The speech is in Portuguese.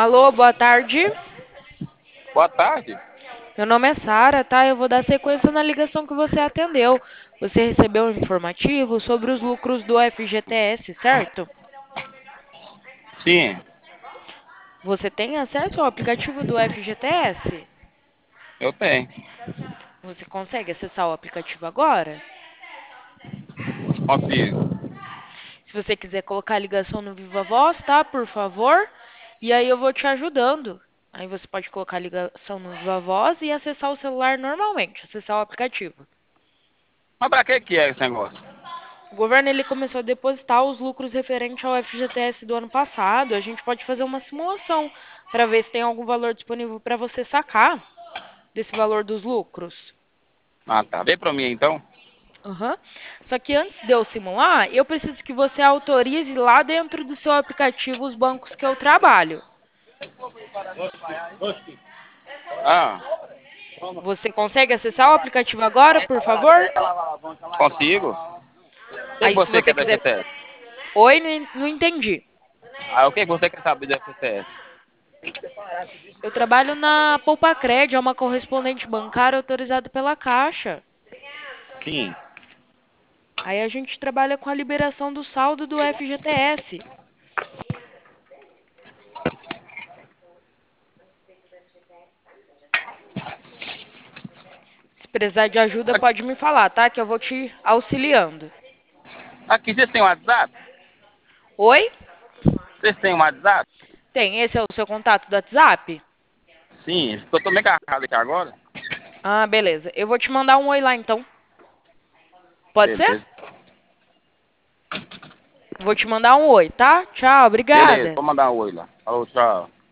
Alô, boa tarde. Boa tarde. Meu nome é Sara, tá? Eu vou dar sequência na ligação que você atendeu. Você recebeu um informativo sobre os lucros do FGTS, certo? Sim, Você tem acesso ao aplicativo do FGTS? eu tenho. Você consegue acessar o aplicativo agora? Consigo. Se você quiser colocar a ligação no Viva Voz, tá? Por favor. E aí eu vou te ajudando. Aí você pode colocar a ligação no Viva Voz e acessar o celular normalmente, acessar o aplicativo. Mas pra que é esse negócio? O governo ele começou a depositar os lucros referentes ao FGTS do ano passado. A gente pode fazer uma simulação para ver se tem algum valor disponível para você sacar desse valor dos lucros. Ah, tá. Vê pra mim então. Aham. Só que antes de eu simular, eu preciso que você autorize lá dentro do seu aplicativo os bancos que eu trabalho. Ah, Você consegue acessar o aplicativo agora, por favor? consigo. O que Aí, se você você quer da quiser. FTS? Oi, não entendi. Ah, o que você quer saber da FTS? Eu trabalho na Poupacred, é uma correspondente bancária autorizada pela Caixa. Sim. Aí a gente trabalha com a liberação do saldo do FGTS. Se precisar de ajuda, pode me falar, tá? Que eu vou te auxiliando. Aqui, vocês têm um WhatsApp? Oi? Vocês têm um WhatsApp? Tem, esse é o seu contato do WhatsApp? Sim, eu tô meio carregado aqui agora. Ah, beleza. Eu vou te mandar um oi lá então. Pode ser? Beleza. Vou te mandar um oi, tá? Tchau, Beleza, obrigada. vou mandar um oi lá. Falou, tchau.